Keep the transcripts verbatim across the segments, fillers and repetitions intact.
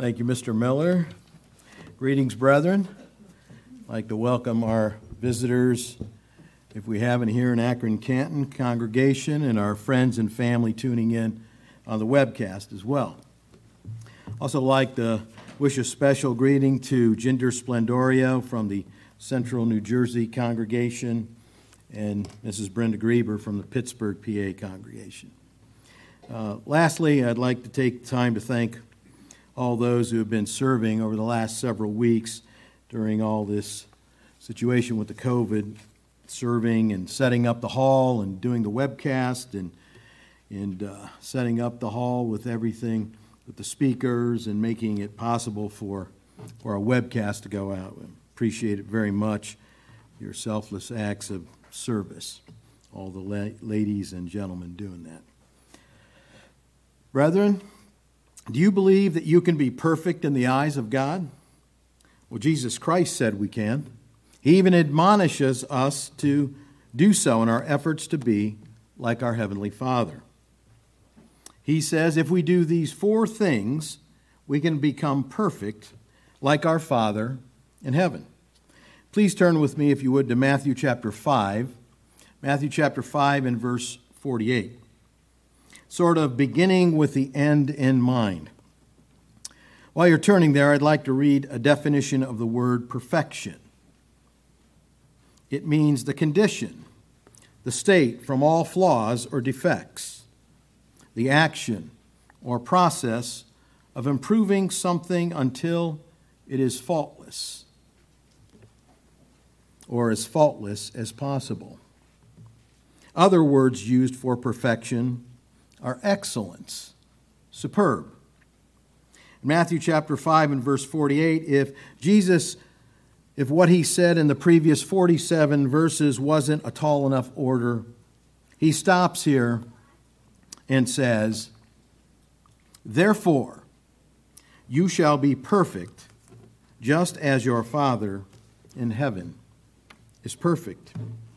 Thank you, Mister Miller. Greetings, brethren. I'd like to welcome our visitors, if we have any here in Akron-Canton congregation, and our friends and family tuning in on the webcast as well. Also like to wish a special greeting to Jinder Splendorio from the Central New Jersey congregation and Missus Brenda Grieber from the Pittsburgh, P A congregation. Uh, lastly, I'd like to take time to thank all those who have been serving over the last several weeks during all this situation with the COVID, serving and setting up the hall and doing the webcast and and uh, setting up the hall with everything with the speakers and making it possible for, for our webcast to go out. We appreciate it very much, your selfless acts of service, all the la- ladies and gentlemen doing that. Brethren, do you believe that you can be perfect in the eyes of God? Well, Jesus Christ said we can. He even admonishes us to do so in our efforts to be like our Heavenly Father. He says if we do these four things, we can become perfect like our Father in heaven. Please turn with me, if you would, to Matthew chapter five. Matthew chapter five and verse forty-eight. Sort of beginning with the end in mind. While you're turning there, I'd like to read a definition of the word perfection. It means the condition, the state from all flaws or defects, the action or process of improving something until it is faultless, or as faultless as possible. Other words used for perfection are excellence, superb. In Matthew chapter five and verse forty-eight, if Jesus, if what he said in the previous forty-seven verses wasn't a tall enough order, he stops here and says, "Therefore, you shall be perfect, just as your Father in heaven is perfect."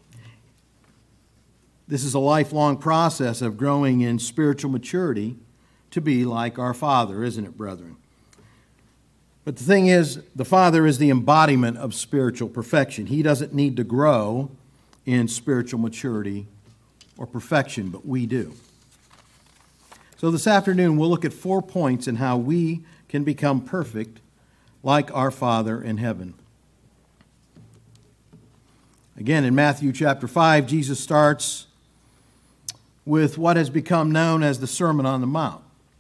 This is a lifelong process of growing in spiritual maturity to be like our Father, isn't it, brethren? But the thing is, the Father is the embodiment of spiritual perfection. He doesn't need to grow in spiritual maturity or perfection, but we do. So this afternoon, we'll look at four points in how we can become perfect like our Father in heaven. Again, in Matthew chapter five, Jesus starts with what has become known as the Sermon on the Mount.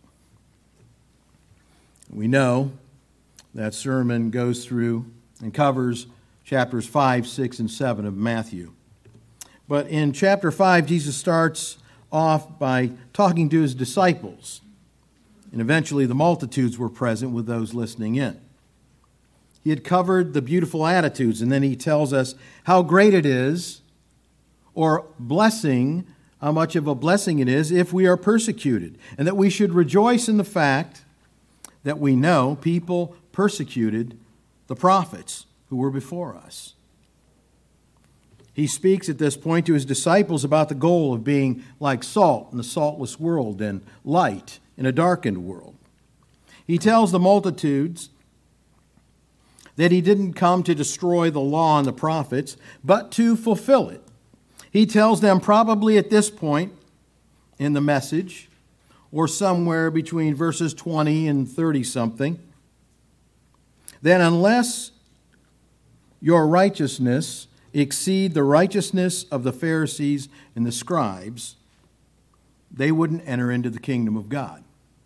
We know that sermon goes through and covers chapters five, six, and seven of Matthew. But in chapter five, Jesus starts off by talking to his disciples. And eventually the multitudes were present with those listening in. He had covered the beautiful attitudes, and then he tells us how great it is, or blessing, how much of a blessing it is if we are persecuted, and that we should rejoice in the fact that we know people persecuted the prophets who were before us. He speaks at this point to his disciples about the goal of being like salt in a saltless world and light in a darkened world. He tells the multitudes that he didn't come to destroy the law and the prophets, but to fulfill it. He tells them probably at this point in the message, or somewhere between verses twenty and thirty-something, that unless your righteousness exceed the righteousness of the Pharisees and the scribes, they wouldn't enter into the kingdom of God.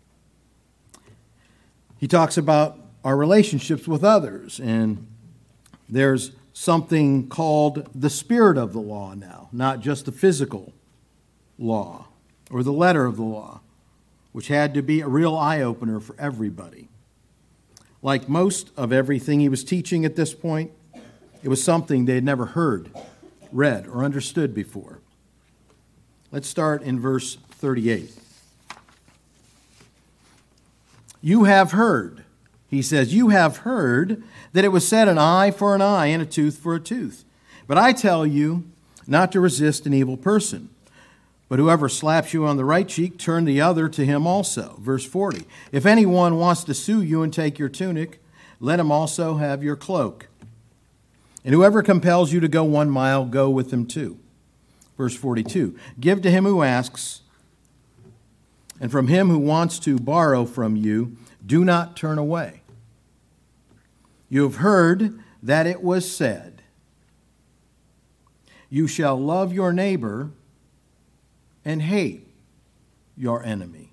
He talks about our relationships with others, and there's something called the spirit of the law now, not just the physical law or the letter of the law, which had to be a real eye-opener for everybody. Like most of everything he was teaching at this point, it was something they had never heard, read, or understood before. Let's start in verse thirty-eight. You have heard, he says, you have heard that it was said an eye for an eye and a tooth for a tooth. But I tell you not to resist an evil person. But whoever slaps you on the right cheek, turn the other to him also. Verse forty. If anyone wants to sue you and take your tunic, let him also have your cloak. And whoever compels you to go one mile, go with him too. Verse forty-two. Give to him who asks, and from him who wants to borrow from you, do not turn away. You have heard that it was said, you shall love your neighbor and hate your enemy.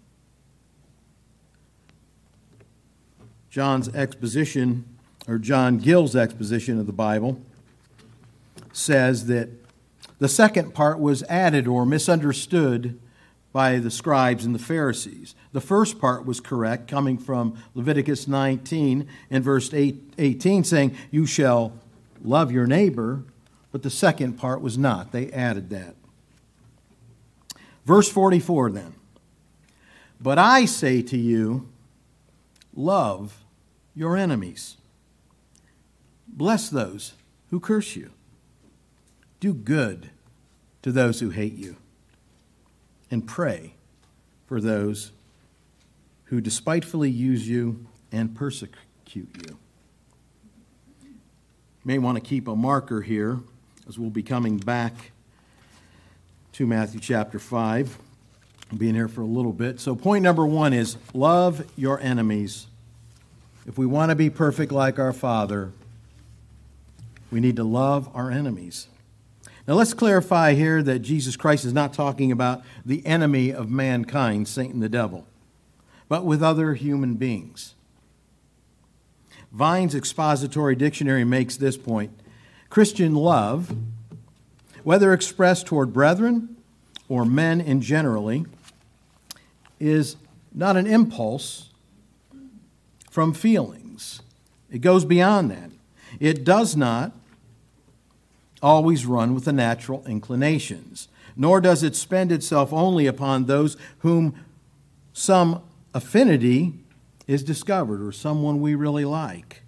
John's exposition, or John Gill's exposition of the Bible, says that the second part was added or misunderstood by the scribes and the Pharisees. The first part was correct, coming from Leviticus nineteen and verse eighteen, saying, you shall love your neighbor, but the second part was not. They added that. Verse forty-four then. But I say to you, love your enemies. Bless those who curse you. Do good to those who hate you. And pray for those who despitefully use you and persecute you. You may want to keep a marker here, as we'll be coming back to Matthew chapter five. I'll be in here for a little bit. So point number one is love your enemies. If we want to be perfect like our Father, we need to love our enemies. Now let's clarify here that Jesus Christ is not talking about the enemy of mankind, Satan the devil, but with other human beings. Vine's Expository Dictionary makes this point. Christian love, whether expressed toward brethren or men in generally, is not an impulse from feelings. It goes beyond that. It does not always run with the natural inclinations, nor does it spend itself only upon those whom some affinity is discovered or someone we really like.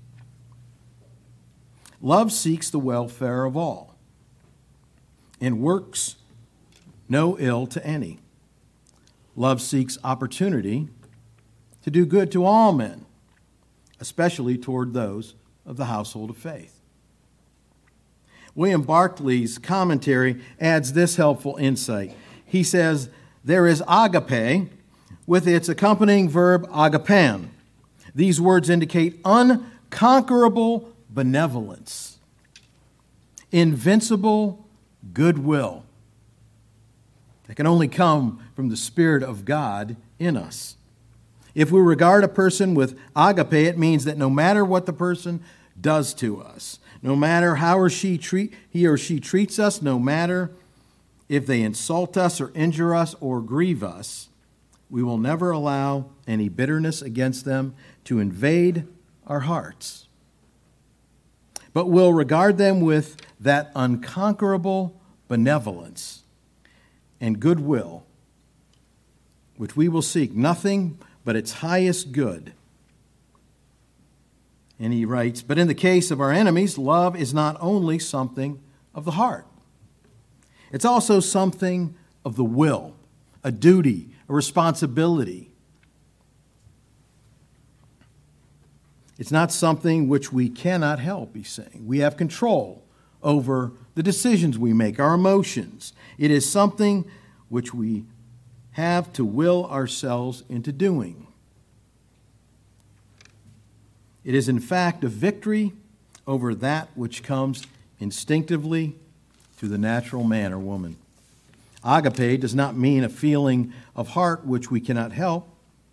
Love seeks the welfare of all and works no ill to any. Love seeks opportunity to do good to all men, especially toward those of the household of faith. William Barclay's commentary adds this helpful insight. He says, there is agape with its accompanying verb agapan. These words indicate unconquerable benevolence, invincible goodwill that can only come from the Spirit of God in us. If we regard a person with agape, it means that no matter what the person does to us, no matter how or she treat, he or she treats us, no matter if they insult us or injure us or grieve us, we will never allow any bitterness against them to invade our hearts, but will regard them with that unconquerable benevolence and goodwill, which we will seek nothing but its highest good. And he writes, but in the case of our enemies, love is not only something of the heart. It's also something of the will, a duty, a responsibility. It's not something which we cannot help, he's saying. We have control over the decisions we make, our emotions. It is something which we have to will ourselves into doing. It is, in fact, a victory over that which comes instinctively to the natural man or woman. Agape does not mean a feeling of heart which we cannot help,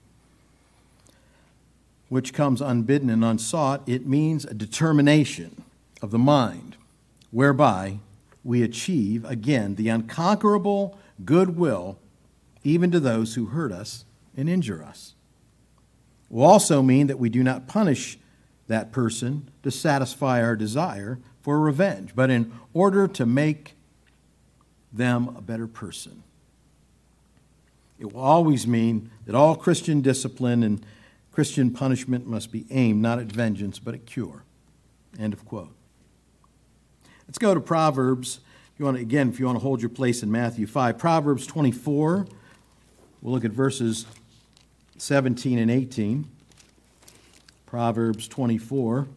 which comes unbidden and unsought. It means a determination of the mind whereby we achieve, again, the unconquerable goodwill even to those who hurt us and injure us. It will also mean that we do not punish that person to satisfy our desire for revenge, but in order to make them a better person. It will always mean that all Christian discipline and Christian punishment must be aimed not at vengeance, but at cure. End of quote. Let's go to Proverbs You want to, again, if you want to hold your place in Matthew five, Proverbs twenty-four, we'll look at verses seventeen and eighteen. Proverbs twenty-four.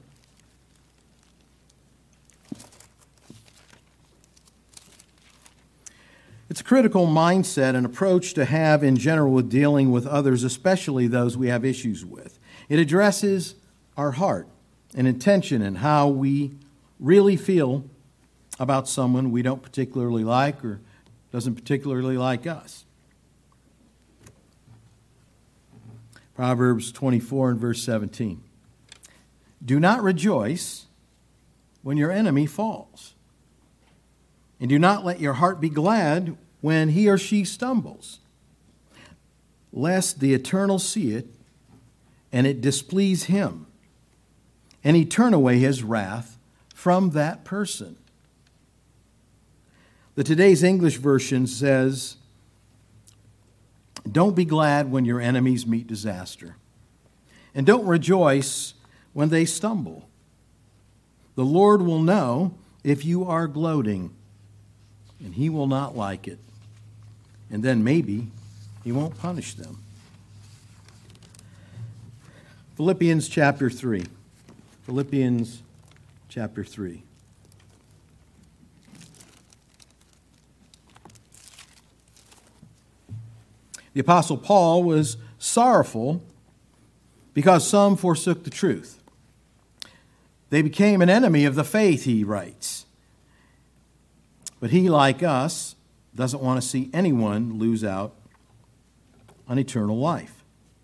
It's a critical mindset and approach to have in general with dealing with others, especially those we have issues with. It addresses our heart and intention and how we really feel about someone we don't particularly like or doesn't particularly like us. Proverbs twenty-four and verse seventeen. Do not rejoice when your enemy falls, and do not let your heart be glad when he or she stumbles, lest the Eternal see it and it displease him, and he turn away his wrath from that person. The Today's English version says, don't be glad when your enemies meet disaster, and don't rejoice when they stumble. The Lord will know if you are gloating, and he will not like it. And then maybe he won't punish them. Philippians chapter three. Philippians chapter three. The Apostle Paul was sorrowful because some forsook the truth. They became an enemy of the faith, he writes. But he, like us, doesn't want to see anyone lose out on eternal life.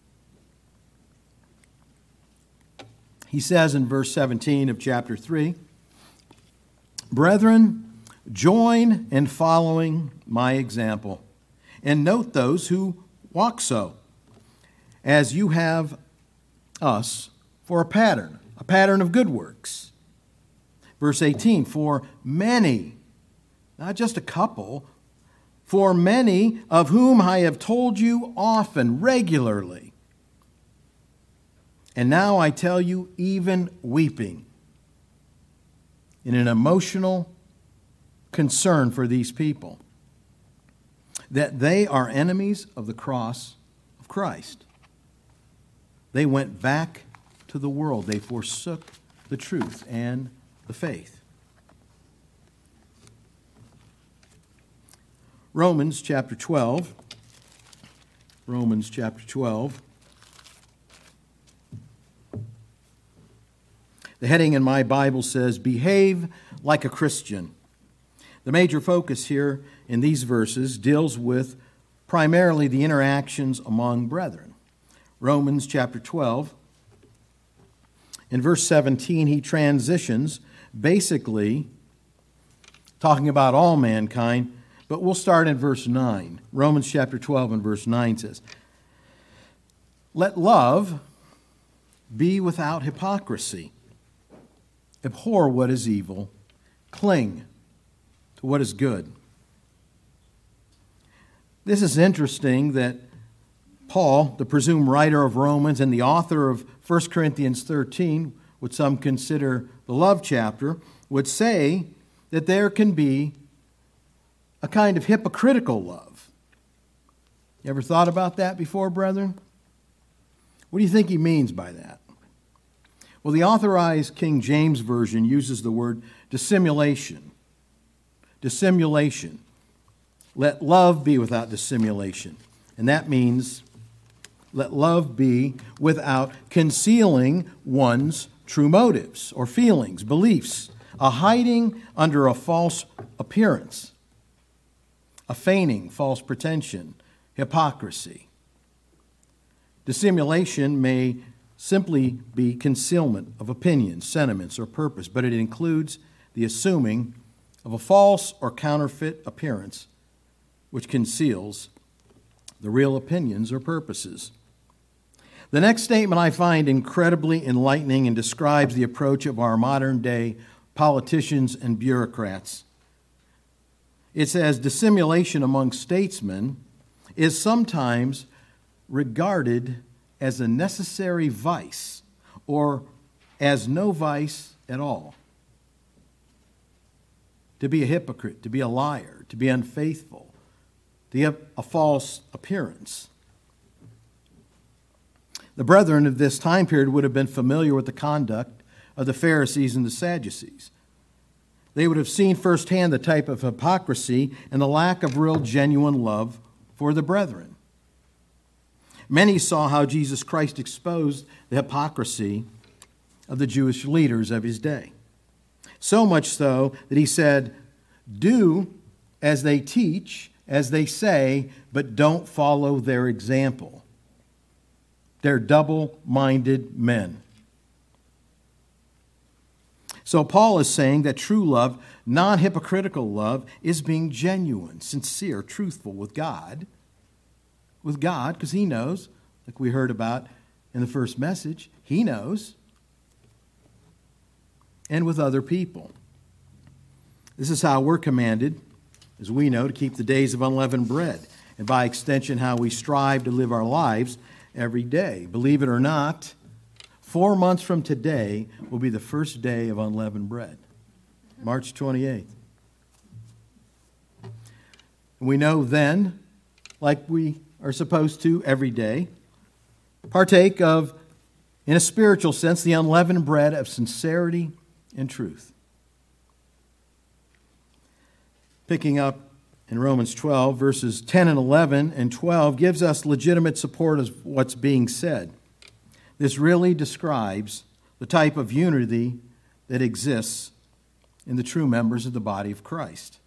He says in verse seventeen of chapter three, Brethren, join in following my example, and note those who walk so, as you have us for a pattern, a pattern of good works. Verse eighteen, for many, not just a couple, for many of whom I have told you often, regularly. And now I tell you, even weeping, in an emotional concern for these people, that they are enemies of the cross of Christ. They went back to the world. They forsook the truth and the faith. Romans chapter twelve. Romans chapter twelve. The heading in my Bible says, Behave like a Christian. The major focus here in these verses deals with primarily the interactions among brethren. Romans chapter twelve. In verse seventeen, he transitions, basically talking about all mankind, but we'll start in verse nine. Romans chapter twelve and verse nine says, Let love be without hypocrisy. Abhor what is evil. Cling to what is good. This is interesting that Paul, the presumed writer of Romans and the author of First Corinthians thirteen, which some consider the love chapter, would say that there can be a kind of hypocritical love. You ever thought about that before, brethren? What do you think he means by that? Well, the Authorized King James Version uses the word dissimulation. Dissimulation. Let love be without dissimulation. And that means let love be without concealing one's true motives or feelings, beliefs, a hiding under a false appearance, a feigning, false pretension, hypocrisy. Dissimulation may simply be concealment of opinions, sentiments, or purpose, but it includes the assuming of a false or counterfeit appearance which conceals the real opinions or purposes. The next statement I find incredibly enlightening and describes the approach of our modern-day politicians and bureaucrats. It says, dissimulation among statesmen is sometimes regarded as a necessary vice or as no vice at all. to be a hypocrite, to be a liar, to be unfaithful, to have a false appearance. The brethren of this time period would have been familiar with the conduct of the Pharisees and the Sadducees. They would have seen firsthand the type of hypocrisy and the lack of real, genuine love for the brethren. Many saw how Jesus Christ exposed the hypocrisy of the Jewish leaders of his day. So much so that he said, "Do as they teach, as they say, but don't follow their example. They're double-minded men." So Paul is saying that true love, non-hypocritical love, is being genuine, sincere, truthful with God. With God, because he knows, like we heard about in the first message, he knows. And with other people. This is how we're commanded, as we know, to keep the days of unleavened bread, and by extension, how we strive to live our lives every day. Believe it or not, four months from today will be the first day of unleavened bread, March twenty-eighth. We know then, like we are supposed to every day, partake of, in a spiritual sense, the unleavened bread of sincerity and truth. Picking up in Romans twelve, verses ten and eleven and twelve gives us legitimate support of what's being said. This really describes the type of unity that exists in the true members of the body of Christ.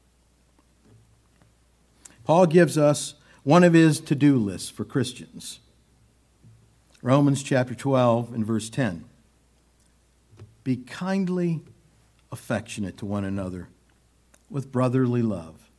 Paul gives us one of his to-do lists for Christians. Romans chapter twelve and verse ten. Be kindly affectionate to one another with brotherly love,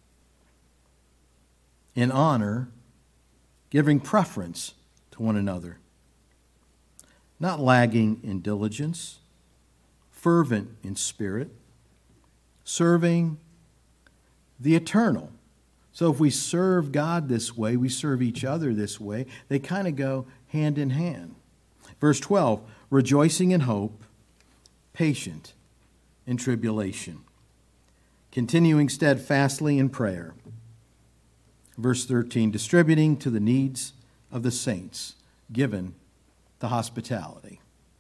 in honor, giving preference to one another, not lagging in diligence, fervent in spirit, serving the eternal. So if we serve God this way, we serve each other this way, they kind of go hand in hand. Verse twelve, rejoicing in hope, patient in tribulation, continuing steadfastly in prayer. Verse thirteen, distributing to the needs of the saints, given to hospitality.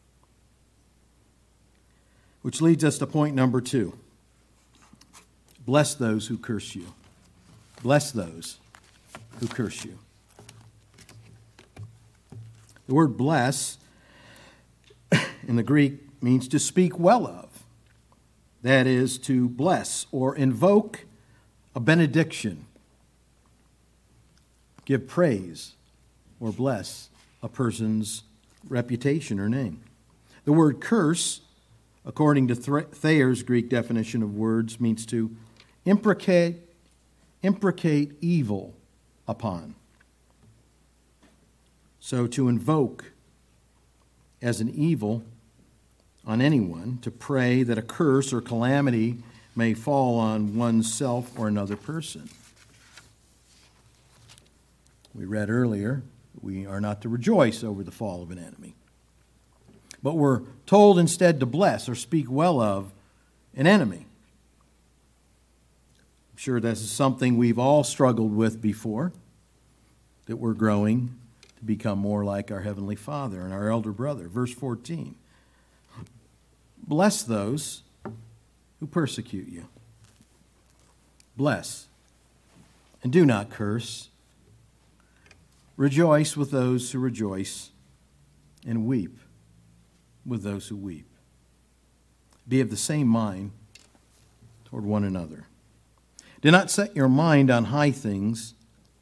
Which leads us to point number two. Bless those who curse you. Bless those who curse you. The word bless in the Greek means to speak well of. That is, to bless or invoke a benediction, give praise or bless a person's reputation or name. The word curse, according to Thayer's Greek definition of words, means to imprecate, imprecate evil upon. So to invoke as an evil on anyone, to pray that a curse or calamity may fall on oneself or another person. We read earlier, we are not to rejoice over the fall of an enemy, but we're told instead to bless or speak well of an enemy. I'm sure this is something we've all struggled with before, that we're growing to become more like our Heavenly Father and our elder brother. Verse fourteen. Bless those who persecute you. Bless, and do not curse. Rejoice with those who rejoice, and weep with those who weep. Be of the same mind toward one another. Do not set your mind on high things,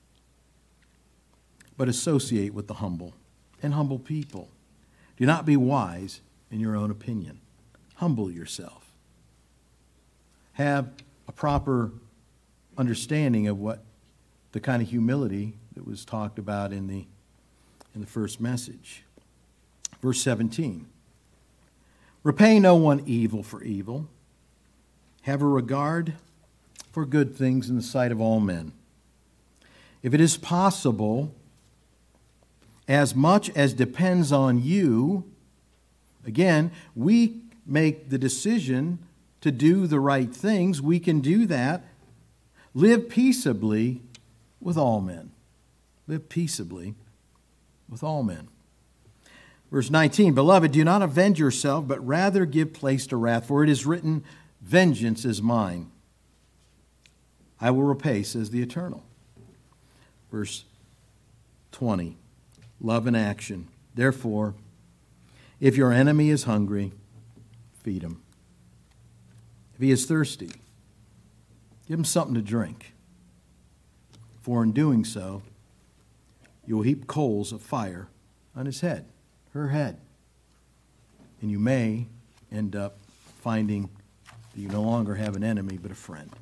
but associate with the humble and humble people. Do not be wise in your own opinion. Humble yourself. Have a proper understanding of what the kind of humility that was talked about in the, in the first message. Verse seventeen. Repay no one evil for evil. Have a regard for good things in the sight of all men. If it is possible, as much as depends on you, again, we make the decision to do the right things, we can do that. Live peaceably with all men. Live peaceably with all men. Verse nineteen, Beloved, do not avenge yourself, but rather give place to wrath, for it is written, Vengeance is mine. I will repay, says the Eternal. Verse twenty, love in action. Therefore, if your enemy is hungry, feed him. If he is thirsty, give him something to drink. For in doing so, you will heap coals of fire on his head, her head. And you may end up finding that you no longer have an enemy but a friend.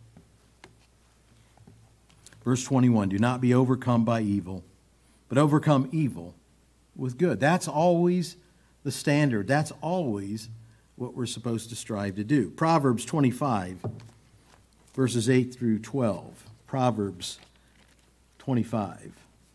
Verse twenty-one, do not be overcome by evil, but overcome evil with good. That's always the standard. That's always what we're supposed to strive to do. Proverbs twenty-five, verses eight through twelve. Proverbs twenty-five.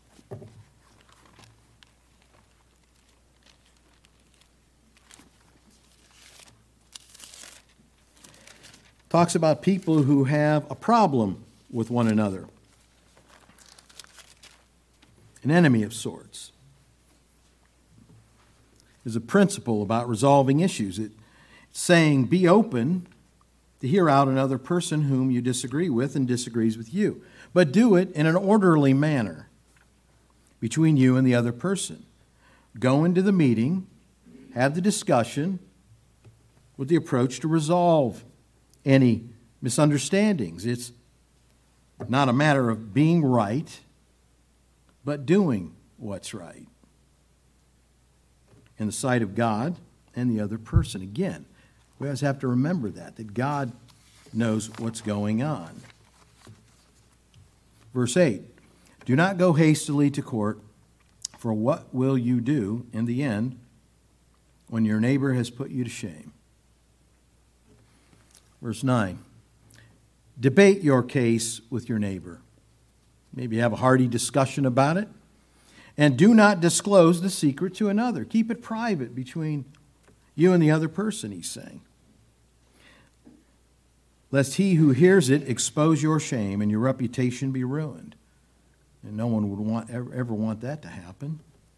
Talks about people who have a problem with one another. An enemy of sorts. There's a principle about resolving issues. It's saying, be open to hear out another person whom you disagree with and disagrees with you. But do it in an orderly manner between you and the other person. Go into the meeting, have the discussion with the approach to resolve any misunderstandings. It's not a matter of being right, but doing what's right in the sight of God and the other person. Again, we always have to remember that, that God knows what's going on. Verse eight, do not go hastily to court, for what will you do in the end when your neighbor has put you to shame? Verse nine, debate your case with your neighbor. Maybe have a hearty discussion about it. And do not disclose the secret to another. Keep it private between you and the other person, he's saying. Lest he who hears it expose your shame and your reputation be ruined. And no one would want, ever, ever want that to happen.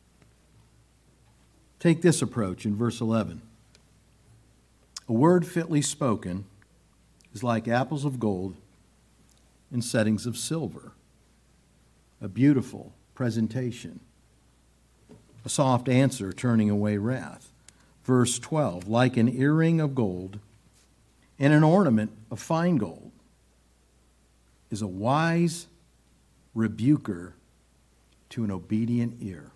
Take this approach in verse eleven. A word fitly spoken is like apples of gold in settings of silver. A beautiful presentation. A soft answer turning away wrath. Verse twelve, like an earring of gold and an ornament of fine gold is a wise rebuker to an obedient ear.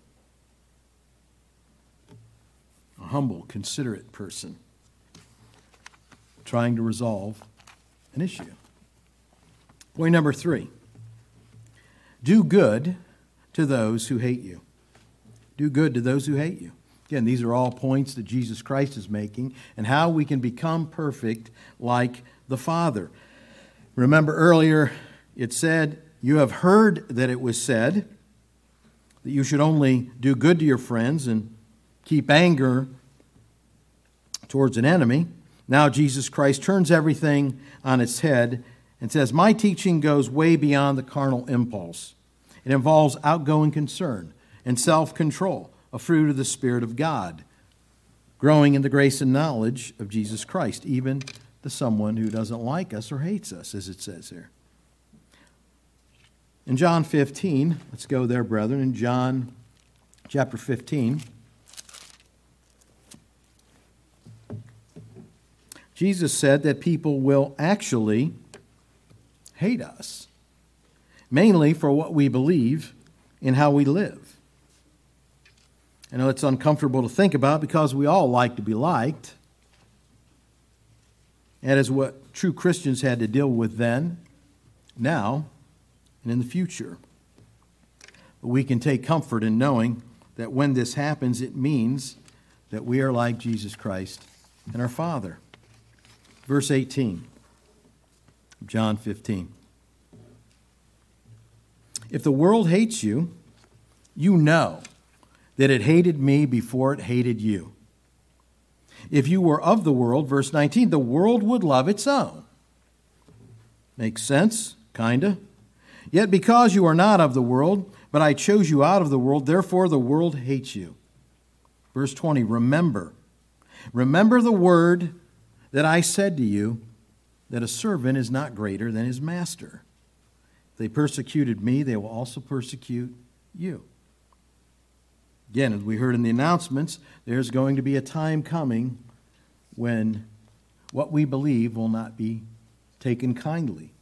A humble, considerate person trying to resolve an issue. Point number three. Do good to those who hate you. Do good to those who hate you. Again, these are all points that Jesus Christ is making and how we can become perfect like the Father. Remember earlier it said, you have heard that it was said that you should only do good to your friends and keep anger towards an enemy. Now Jesus Christ turns everything on its head and says, my teaching goes way beyond the carnal impulse. It involves outgoing concern and self-control, a fruit of the Spirit of God, growing in the grace and knowledge of Jesus Christ, even to someone who doesn't like us or hates us, as it says here. In John fifteen, let's go there, brethren, in John chapter fifteen, Jesus said that people will actually hate us, mainly for what we believe and how we live. I know it's uncomfortable to think about because we all like to be liked. That is what true Christians had to deal with then, now, and in the future. But we can take comfort in knowing that when this happens, it means that we are like Jesus Christ and our Father. Verse eighteen, John fifteen. If the world hates you, you know that it hated me before it hated you. If you were of the world, verse nineteen, the world would love its own. Makes sense? Kinda. Yet because you are not of the world, but I chose you out of the world, therefore the world hates you. Verse twenty, remember. Remember the word that I said to you, that a servant is not greater than his master. If they persecuted me, they will also persecute you. Again, as we heard in the announcements, there's going to be a time coming when what we believe will not be taken kindly.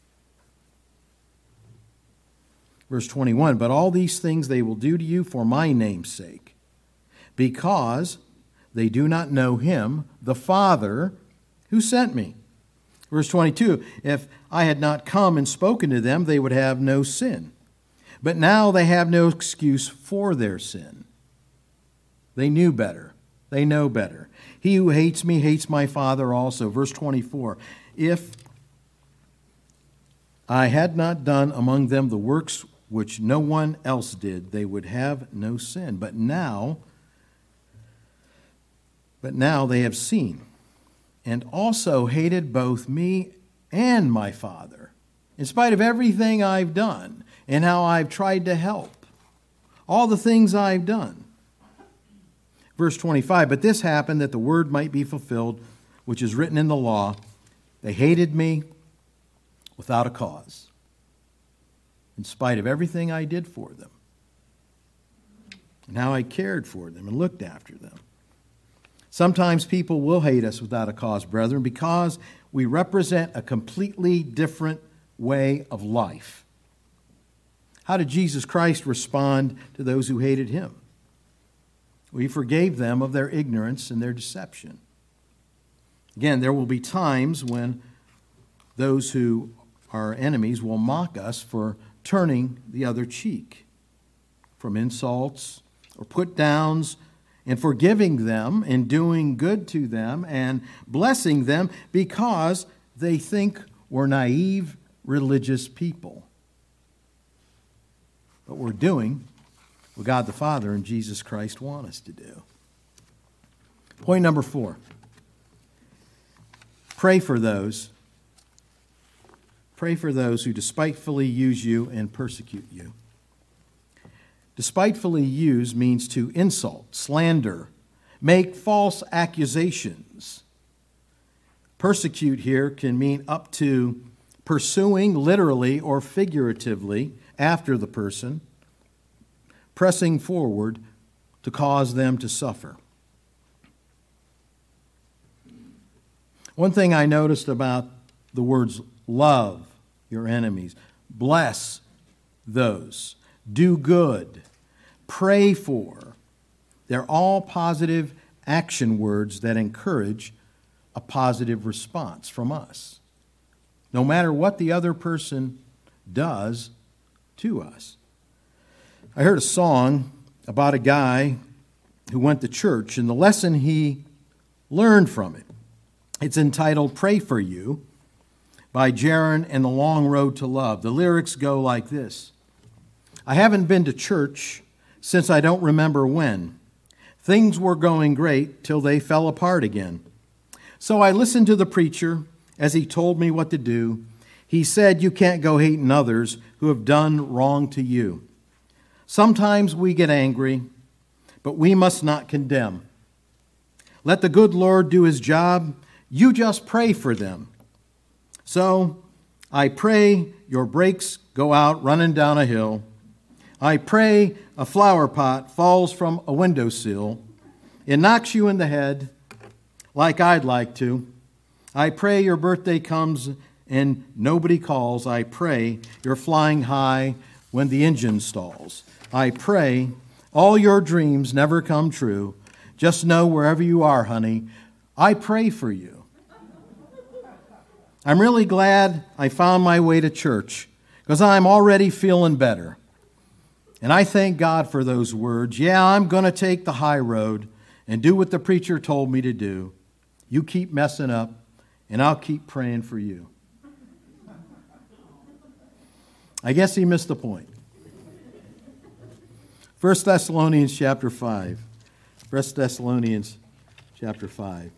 Verse twenty-one, but all these things they will do to you for my name's sake, because they do not know him, the Father, who sent me. Verse twenty-two, if I had not come and spoken to them, they would have no sin. But now they have no excuse for their sin. They knew better. They know better. He who hates me hates my Father also. Verse twenty-four, if I had not done among them the works which no one else did, they would have no sin. But now, but now they have seen, and also hated both me and my Father, in spite of everything I've done and how I've tried to help, all the things I've done. Verse twenty-five, but this happened that the word might be fulfilled, which is written in the law. They hated me without a cause, in spite of everything I did for them, and how I cared for them and looked after them. Sometimes people will hate us without a cause, brethren, because we represent a completely different way of life. How did Jesus Christ respond to those who hated him? Well, he forgave them of their ignorance and their deception. Again, there will be times when those who are enemies will mock us for turning the other cheek from insults or put-downs, and forgiving them and doing good to them and blessing them because they think we're naive religious people. But we're doing what God the Father and Jesus Christ want us to do. Point number four. Pray for those. Pray for those who despitefully use you and persecute you. Despitefully use means to insult, slander, make false accusations. Persecute here can mean up to pursuing literally or figuratively after the person, pressing forward to cause them to suffer. One thing I noticed about the words love your enemies, bless those, do good, pray for, they're all positive action words that encourage a positive response from us, no matter what the other person does to us. I heard a song about a guy who went to church, and the lesson he learned from it. It's entitled Pray for You by Jaron and the Long Road to Love. The lyrics go like this. I haven't been to church since I don't remember when. Things were going great till they fell apart again. So I listened to the preacher as he told me what to do. He said, you can't go hating others who have done wrong to you. Sometimes we get angry, but we must not condemn. Let the good Lord do his job. You just pray for them. So I pray your brakes go out running down a hill. I pray a flower pot falls from a windowsill. It knocks you in the head like I'd like to. I pray your birthday comes and nobody calls. I pray you're flying high when the engine stalls. I pray all your dreams never come true. Just know wherever you are, honey, I pray for you. I'm really glad I found my way to church because I'm already feeling better. And I thank God for those words. Yeah, I'm going to take the high road and do what the preacher told me to do. You keep messing up, and I'll keep praying for you. I guess he missed the point. First Thessalonians chapter five. First Thessalonians chapter five.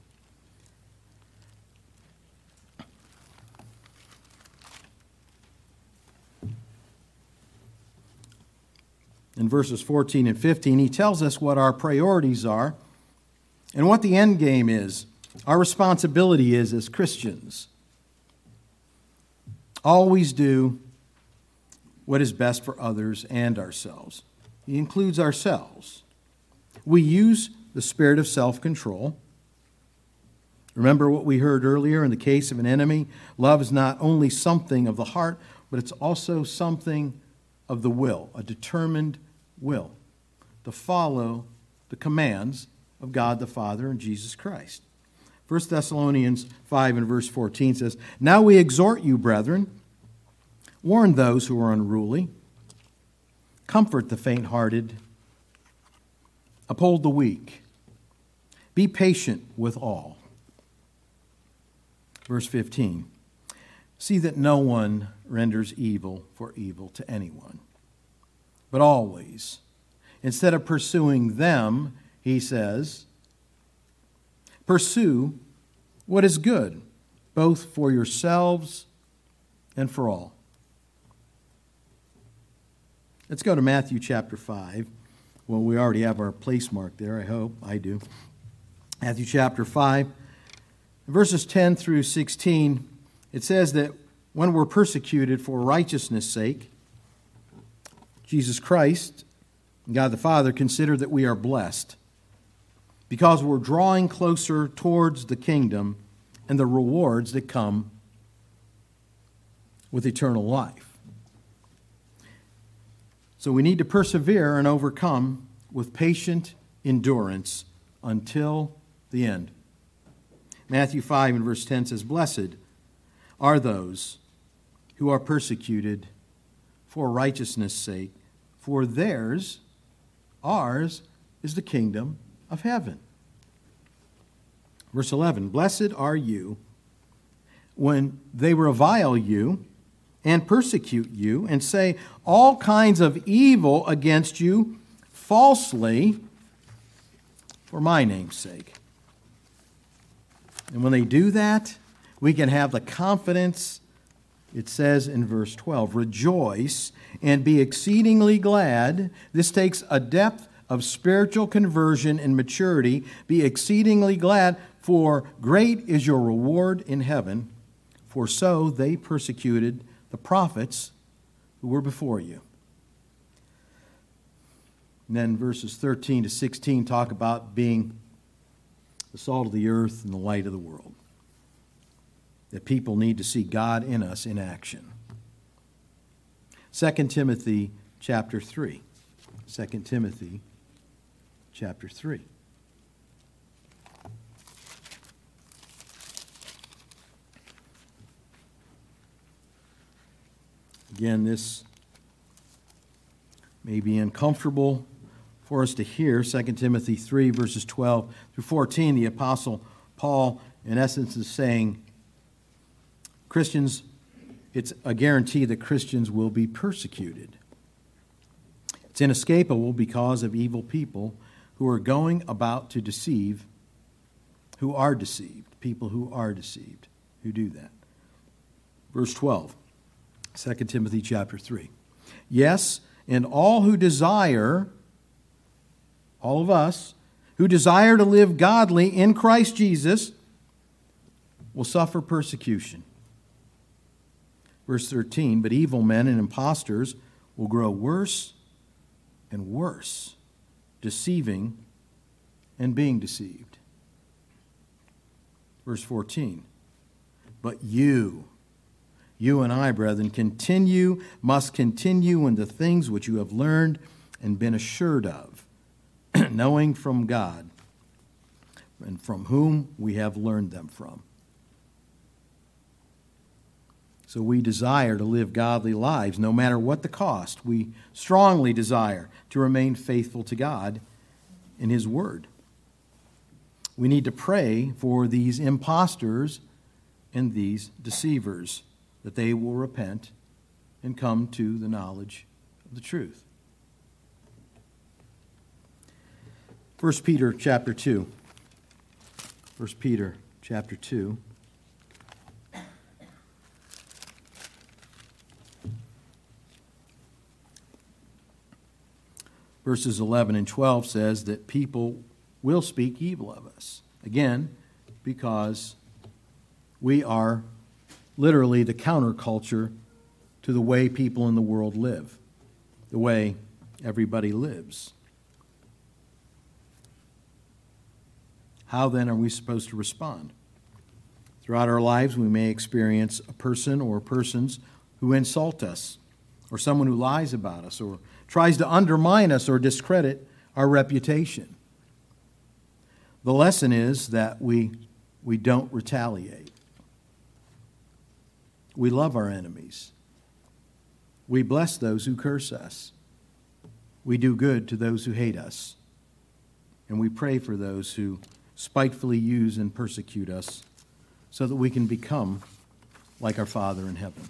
In verses fourteen and fifteen, he tells us what our priorities are and what the end game is, our responsibility is as Christians. Always do what is best for others and ourselves. He includes ourselves. We use the spirit of self-control. Remember what we heard earlier in the case of an enemy? Love is not only something of the heart, but it's also something of the will, a determined will to follow the commands of God the Father and Jesus Christ. First Thessalonians five and verse fourteen says, "Now we exhort you, brethren, warn those who are unruly, comfort the faint-hearted, uphold the weak, be patient with all." Verse fifteen, "See that no one renders evil for evil to anyone, but always, instead of pursuing them," he says, "pursue what is good, both for yourselves and for all." Let's go to Matthew chapter five. Well, we already have our place marked there, I hope. I do. Matthew chapter five, verses ten through sixteen, it says that when we're persecuted for righteousness' sake, Jesus Christ, God the Father, consider that we are blessed because we're drawing closer towards the kingdom and the rewards that come with eternal life. So we need to persevere and overcome with patient endurance until the end. Matthew five and verse ten says, "Blessed are those who are persecuted for righteousness' sake, for theirs, ours, is the kingdom of heaven." Verse eleven, "Blessed are you when they revile you and persecute you and say all kinds of evil against you falsely for my name's sake." And when they do that, we can have the confidence, it says in verse twelve, "Rejoice and be exceedingly glad." This takes a depth of spiritual conversion and maturity. "Be exceedingly glad, for great is your reward in heaven, for so they persecuted the prophets who were before you." And then verses thirteen to sixteen talk about being the salt of the earth and the light of the world. That people need to see God in us in action. Second Timothy chapter three. Second Timothy chapter three. Again, this may be uncomfortable for us to hear. Second Timothy three, verses twelve through fourteen, the Apostle Paul, in essence, is saying, Christians, it's a guarantee that Christians will be persecuted. It's inescapable because of evil people who are going about to deceive, who are deceived, people who are deceived, who do that. Verse twelve, Second Timothy chapter three. "Yes, and all who desire, all of us, who desire to live godly in Christ Jesus will suffer persecution." Verse thirteen, "But evil men and impostors will grow worse and worse, deceiving and being deceived." Verse fourteen, "But you, you and I, brethren, continue, must continue in the things which you have learned and been assured of, knowing from God, and from whom we have learned them from." So we desire to live godly lives no matter what the cost. We strongly desire to remain faithful to God in His Word. We need to pray for these impostors and these deceivers, that they will repent and come to the knowledge of the truth. First Peter chapter two. First Peter chapter two. Verses eleven and twelve says that people will speak evil of us. Again, because we are literally the counterculture to the way people in the world live, the way everybody lives. How then are we supposed to respond? Throughout our lives, we may experience a person or persons who insult us, or someone who lies about us, or tries to undermine us or discredit our reputation. The lesson is that we, we don't retaliate. We love our enemies. We bless those who curse us. We do good to those who hate us. And we pray for those who spitefully use and persecute us so that we can become like our Father in heaven.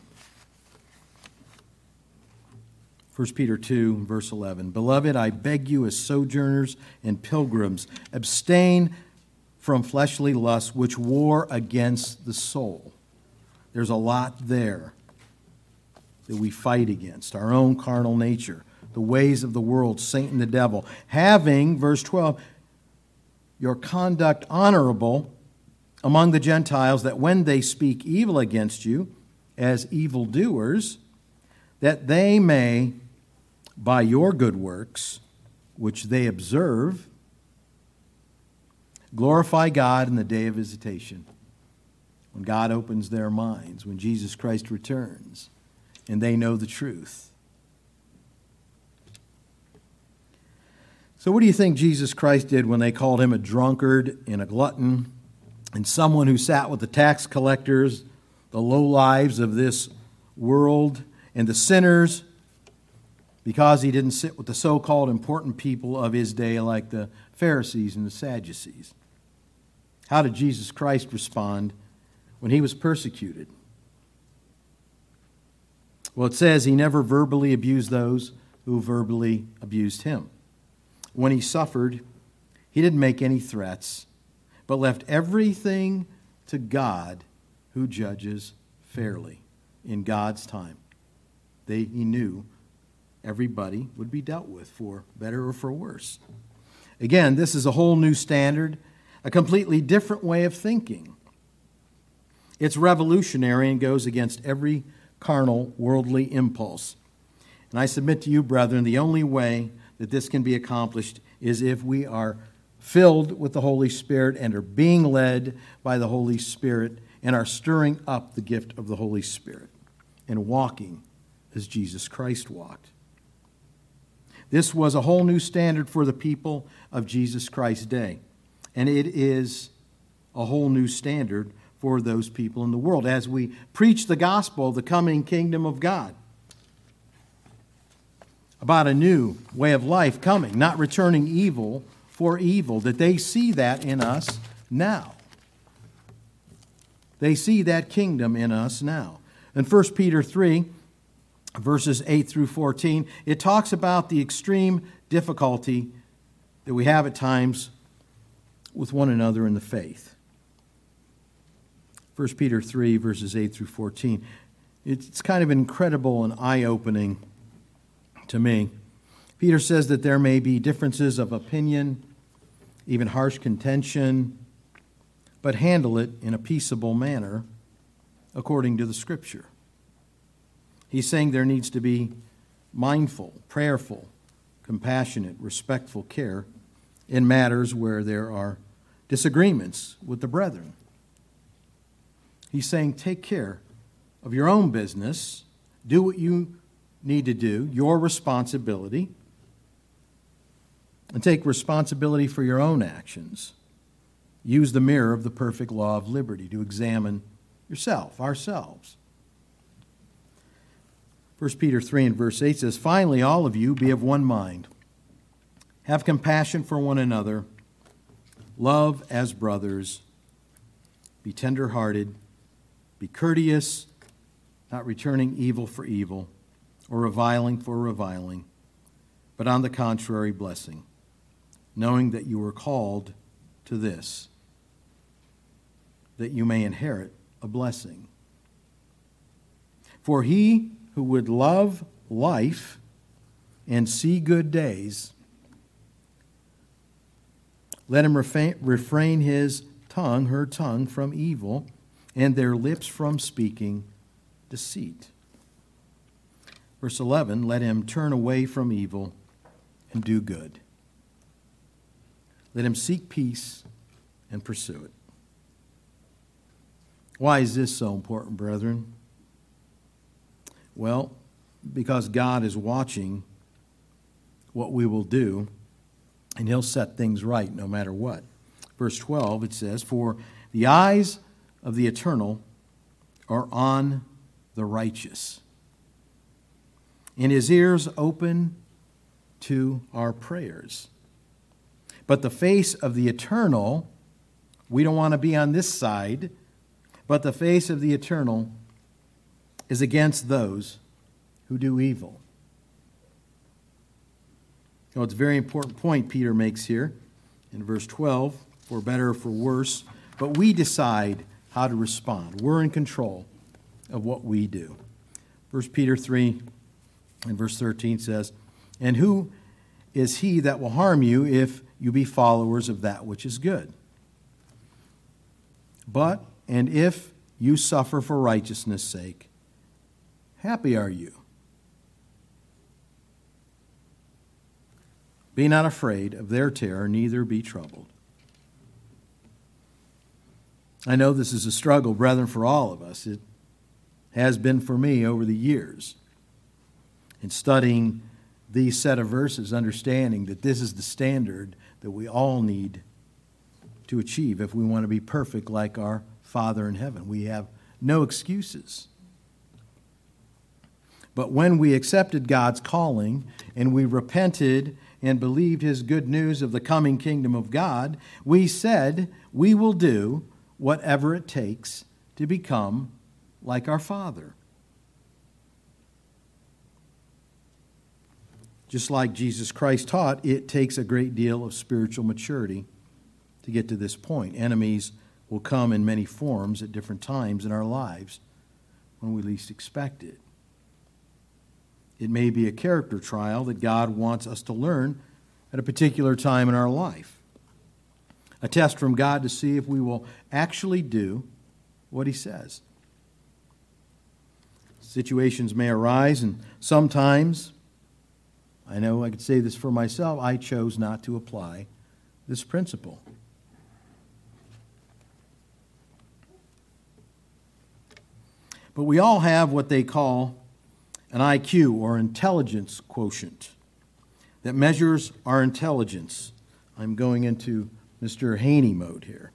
First Peter two, verse eleven. Beloved, I beg you as sojourners and pilgrims, abstain from fleshly lusts which war against the soul. There's a lot there that we fight against. Our own carnal nature, the ways of the world, Satan the devil. Having, verse twelve, your conduct honorable among the Gentiles, that when they speak evil against you as evildoers, that they may, by your good works, which they observe, glorify God in the day of visitation, when God opens their minds, when Jesus Christ returns, and they know the truth. So what do you think Jesus Christ did when they called him a drunkard and a glutton and someone who sat with the tax collectors, the lowlives of this world, and the sinners, because he didn't sit with the so-called important people of his day like the Pharisees and the Sadducees? How did Jesus Christ respond when he was persecuted? Well, it says he never verbally abused those who verbally abused him. When he suffered, he didn't make any threats, but left everything to God, who judges fairly in God's time. They, he knew everybody would be dealt with, for better or for worse. Again, this is a whole new standard, a completely different way of thinking. It's revolutionary and goes against every carnal, worldly impulse. And I submit to you, brethren, the only way that this can be accomplished is if we are filled with the Holy Spirit and are being led by the Holy Spirit and are stirring up the gift of the Holy Spirit and walking as Jesus Christ walked. This was a whole new standard for the people of Jesus Christ's day. And it is a whole new standard for those people in the world as we preach the gospel of the coming kingdom of God. About a new way of life coming, not returning evil for evil, that they see that in us now. They see that kingdom in us now. In First Peter three, verses eight through fourteen, it talks about the extreme difficulty that we have at times with one another in the faith. First Peter three, verses eight through fourteen. It's kind of incredible and eye-opening to me. Peter says that there may be differences of opinion, even harsh contention, but handle it in a peaceable manner according to the Scripture. He's saying there needs to be mindful, prayerful, compassionate, respectful care in matters where there are disagreements with the brethren. He's saying take care of your own business, do what you need to do, your responsibility, and take responsibility for your own actions. Use the mirror of the perfect law of liberty to examine yourself, ourselves. First Peter three and verse eight says, finally, all of you be of one mind. Have compassion for one another. Love as brothers. Be tender-hearted. Be courteous, not returning evil for evil, or reviling for reviling, but on the contrary, blessing, knowing that you were called to this, that you may inherit a blessing. For he who would love life and see good days, let him refrain his tongue, her tongue, from evil, and their lips from speaking deceit. Verse eleven, let him turn away from evil and do good. Let him seek peace and pursue it. Why is this so important, brethren? Well, because God is watching what we will do, and he'll set things right no matter what. Verse twelve, it says, for the eyes of the eternal are on the righteous, and his ears open to our prayers. But the face of the eternal, we don't want to be on this side, but the face of the eternal is against those who do evil. Well, it's a very important point Peter makes here in verse twelve, for better or for worse, but we decide how to respond. We're in control of what we do. First Peter three and verse thirteen says, and who is he that will harm you if you be followers of that which is good? But, and if you suffer for righteousness' sake, happy are you. Be not afraid of their terror, neither be troubled. I know this is a struggle, brethren, for all of us. It has been for me over the years. In studying these set of verses, understanding that this is the standard that we all need to achieve if we want to be perfect like our Father in heaven. We have no excuses. But when we accepted God's calling and we repented and believed his good news of the coming kingdom of God, we said we will do whatever it takes to become like our Father. Just like Jesus Christ taught, it takes a great deal of spiritual maturity to get to this point. Enemies will come in many forms at different times in our lives when we least expect it. It may be a character trial that God wants us to learn at a particular time in our life. A test from God to see if we will actually do what he says. Situations may arise, and sometimes, I know I could say this for myself, I chose not to apply this principle. But we all have what they call an I Q, or intelligence quotient, that measures our intelligence. I'm going into Mister Haney mode here.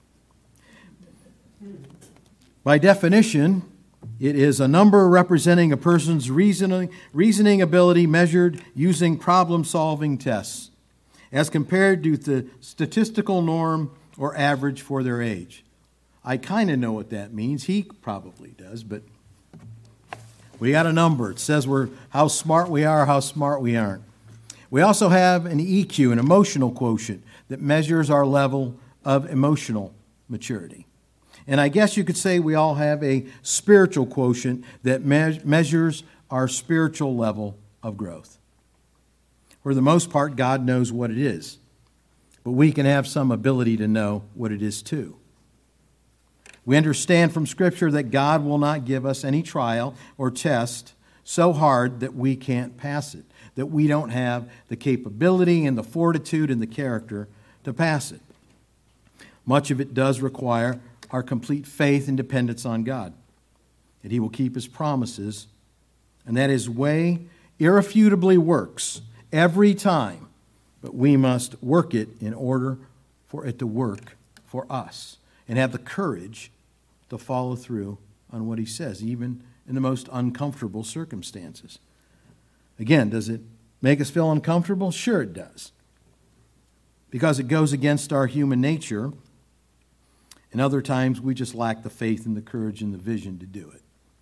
By definition, it is a number representing a person's reasoning, reasoning ability measured using problem-solving tests, as compared to the statistical norm or average for their age. I kind of know what that means. He probably does, but we got a number. It says we're how smart we are, how smart we aren't. We also have an E Q, an emotional quotient, that measures our level of emotional maturity. And I guess you could say we all have a spiritual quotient that me- measures our spiritual level of growth. For the most part, God knows what it is, but we can have some ability to know what it is too. We understand from Scripture that God will not give us any trial or test so hard that we can't pass it, that we don't have the capability and the fortitude and the character to pass it. Much of it does require our complete faith and dependence on God, that he will keep his promises, and that his way irrefutably works every time, but we must work it in order for it to work for us and have the courage to follow through on what he says, even in the most uncomfortable circumstances. Again, does it make us feel uncomfortable? Sure it does, because it goes against our human nature. And other times we just lack the faith and the courage and the vision to do it.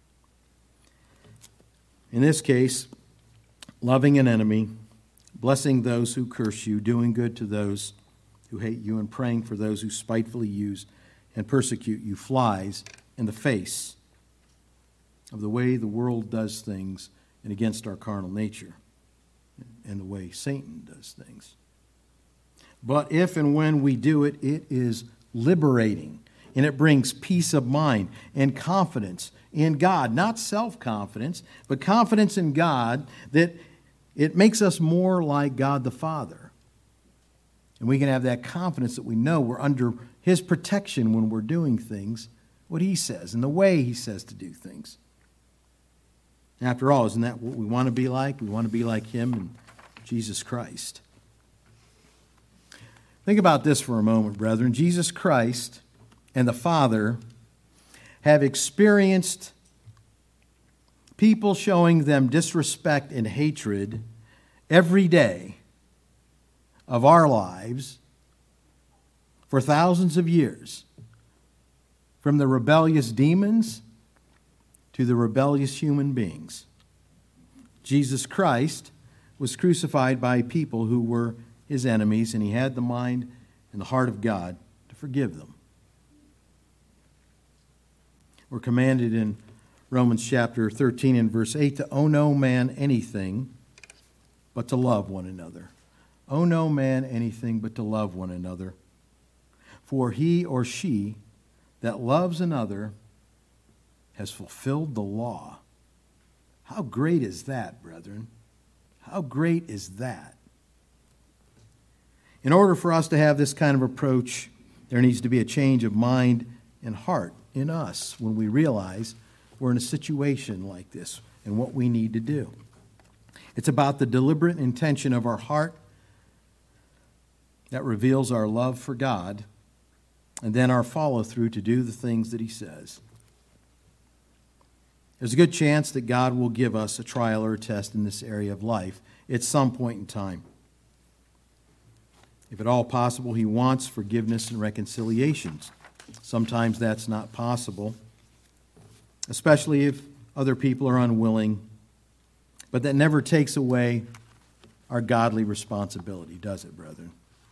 In this case, loving an enemy, blessing those who curse you, doing good to those who hate you, and praying for those who spitefully use and persecute you flies in the face of the way the world does things and against our carnal nature and the way Satan does things. But if and when we do it, it is liberating, and it brings peace of mind and confidence in God. Not self-confidence, but confidence in God, that it makes us more like God the Father. And we can have that confidence that we know we're under His protection when we're doing things, what He says, and the way He says to do things. After all, isn't that what we want to be like? We want to be like Him and Jesus Christ. Think about this for a moment, brethren. Jesus Christ and the Father have experienced people showing them disrespect and hatred every day of our lives for thousands of years, from the rebellious demons to the rebellious human beings. Jesus Christ was crucified by people who were His enemies, and He had the mind and the heart of God to forgive them. We're commanded in Romans chapter thirteen and verse eight to owe no man anything but to love one another. Owe no man anything but to love one another. For he or she that loves another has fulfilled the law. How great is that, brethren? How great is that? In order for us to have this kind of approach, there needs to be a change of mind and heart in us when we realize we're in a situation like this and what we need to do. It's about the deliberate intention of our heart that reveals our love for God, and then our follow-through to do the things that He says. There's a good chance that God will give us a trial or a test in this area of life at some point in time. If at all possible, He wants forgiveness and reconciliations. Sometimes that's not possible, especially if other people are unwilling. But that never takes away our godly responsibility, does it, brethren?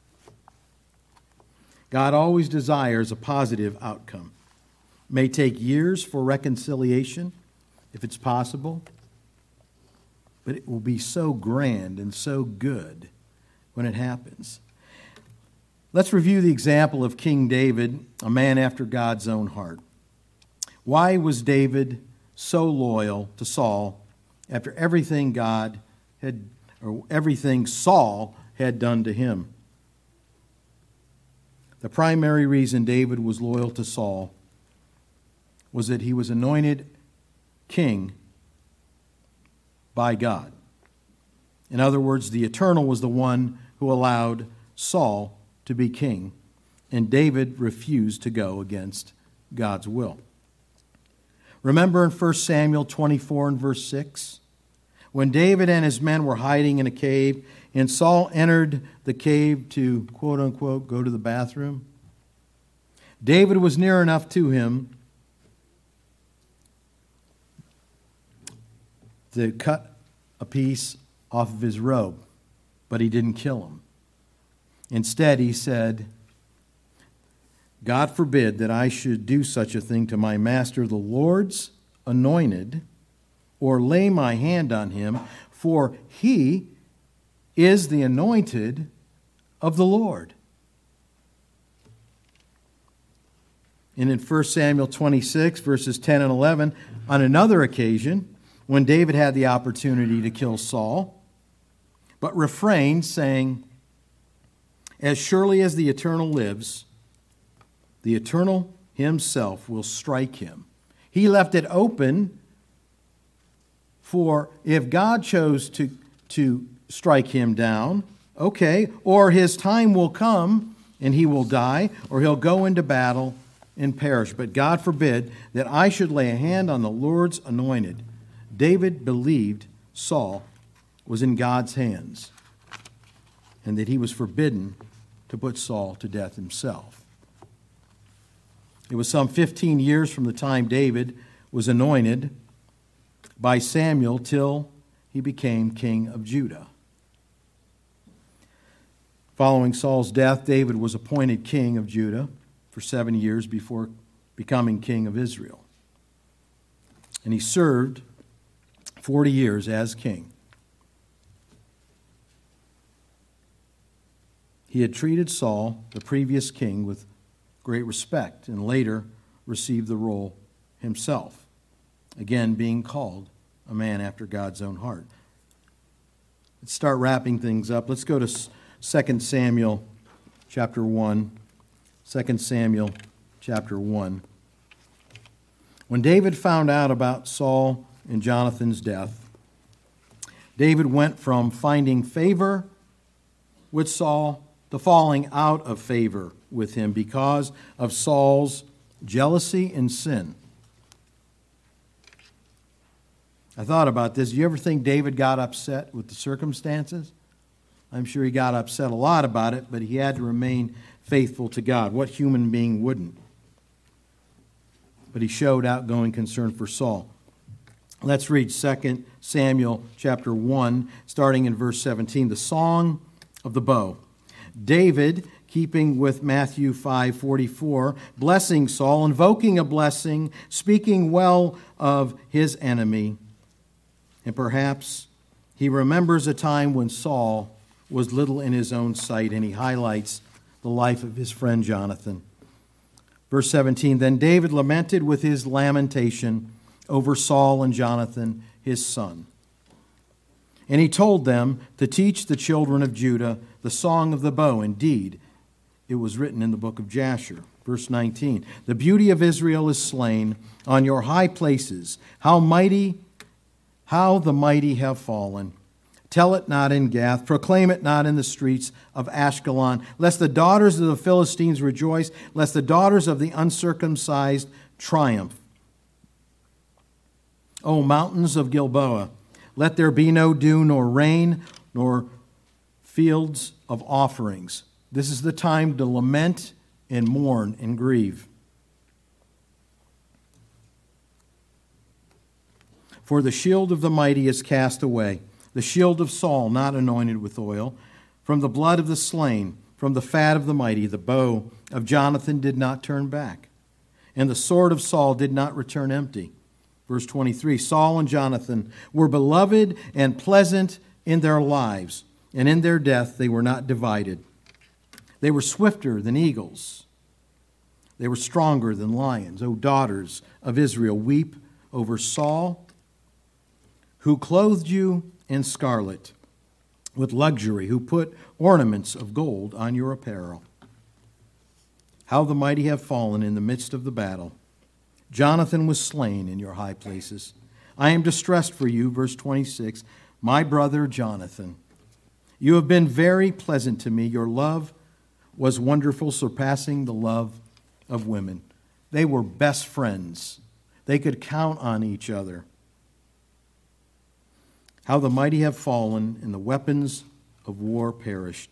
God always desires a positive outcome. It may take years for reconciliation, if it's possible, but it will be so grand and so good when it happens. Let's review the example of King David, a man after God's own heart. Why was David so loyal to Saul after everything God had, or everything Saul had done to him? The primary reason David was loyal to Saul was that he was anointed king by God. In other words, the Eternal was the one who allowed Saul to be king, and David refused to go against God's will. Remember in First Samuel twenty-four and verse six? When David and his men were hiding in a cave, and Saul entered the cave to, quote unquote, go to the bathroom, David was near enough to him to cut a piece off of his robe, but he didn't kill him. Instead, he said, God forbid that I should do such a thing to my master, the Lord's anointed, or lay my hand on him, for he is the anointed of the Lord. And in First Samuel twenty-six, verses ten and eleven, on another occasion, when David had the opportunity to kill Saul, but refrained, saying, as surely as the Eternal lives, the Eternal Himself will strike him. He left it open for if God chose to, to strike him down, okay, or his time will come and he will die, or he'll go into battle and perish. But God forbid that I should lay a hand on the Lord's anointed. David believed Saul was in God's hands and that he was forbidden to put Saul to death himself. It was some fifteen years from the time David was anointed by Samuel till he became king of Judah. Following Saul's death, David was appointed king of Judah. for seven years before becoming king of Israel. And he served forty years as king. He had treated Saul, the previous king, with great respect and later received the role himself, again being called a man after God's own heart. Let's start wrapping things up. Let's go to Second Samuel chapter one. Second Samuel chapter one. When David found out about Saul and Jonathan's death, David went from finding favor with Saul to falling out of favor with him because of Saul's jealousy and sin. I thought about this. Do you ever think David got upset with the circumstances? I'm sure he got upset a lot about it, but he had to remain faithful to God. What human being wouldn't? But he showed outgoing concern for Saul. Let's read Second Samuel chapter one, starting in verse seventeen, the Song of the Bow. David, keeping with Matthew five forty-four, blessing Saul, invoking a blessing, speaking well of his enemy. And perhaps he remembers a time when Saul was little in his own sight, and he highlights the life of his friend Jonathan. Verse seventeen, then David lamented with his lamentation over Saul and Jonathan, his son. And he told them to teach the children of Judah the song of the bow. Indeed, it was written in the book of Jasher. Verse nineteen, the beauty of Israel is slain on your high places. How mighty, how the mighty have fallen. Tell it not in Gath, proclaim it not in the streets of Ashkelon, lest the daughters of the Philistines rejoice, lest the daughters of the uncircumcised triumph. O mountains of Gilboa, let there be no dew, nor rain, nor fields of offerings. This is the time to lament and mourn and grieve. For the shield of the mighty is cast away, the shield of Saul not anointed with oil. From the blood of the slain, from the fat of the mighty, the bow of Jonathan did not turn back, and the sword of Saul did not return empty. Verse twenty-three, Saul and Jonathan were beloved and pleasant in their lives, and in their death they were not divided. They were swifter than eagles. They were stronger than lions. O daughters of Israel, weep over Saul, who clothed you in scarlet with luxury, who put ornaments of gold on your apparel. How the mighty have fallen in the midst of the battle. Jonathan was slain in your high places. I am distressed for you, verse twenty-six, my brother Jonathan. You have been very pleasant to me. Your love was wonderful, surpassing the love of women. They were best friends. They could count on each other. How the mighty have fallen, and the weapons of war perished.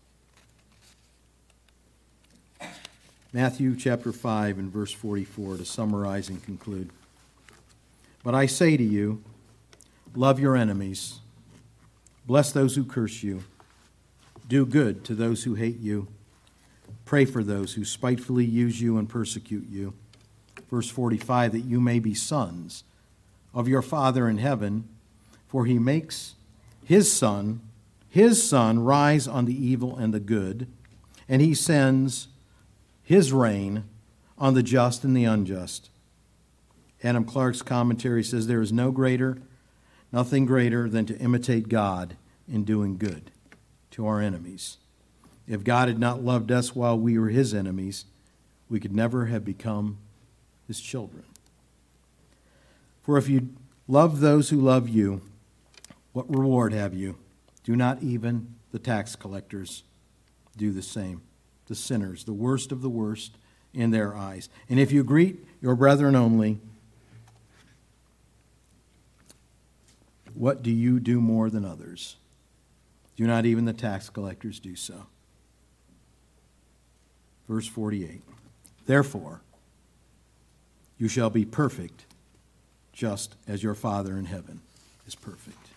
Matthew chapter five and verse forty-four to summarize and conclude. But I say to you, love your enemies, bless those who curse you, do good to those who hate you, pray for those who spitefully use you and persecute you. Verse forty-five, that you may be sons of your Father in heaven, for he makes his sun, his sun rise on the evil and the good, and he sends his rain on the just and the unjust. Adam Clark's commentary says there is no greater, nothing greater than to imitate God in doing good to our enemies. If God had not loved us while we were his enemies, we could never have become his children. For if you love those who love you, what reward have you? Do not even the tax collectors do the same? The sinners, the worst of the worst in their eyes. And if you greet your brethren only, what do you do more than others? Do not even the tax collectors do so? Verse forty-eight. Therefore, you shall be perfect, just as your Father in heaven is perfect.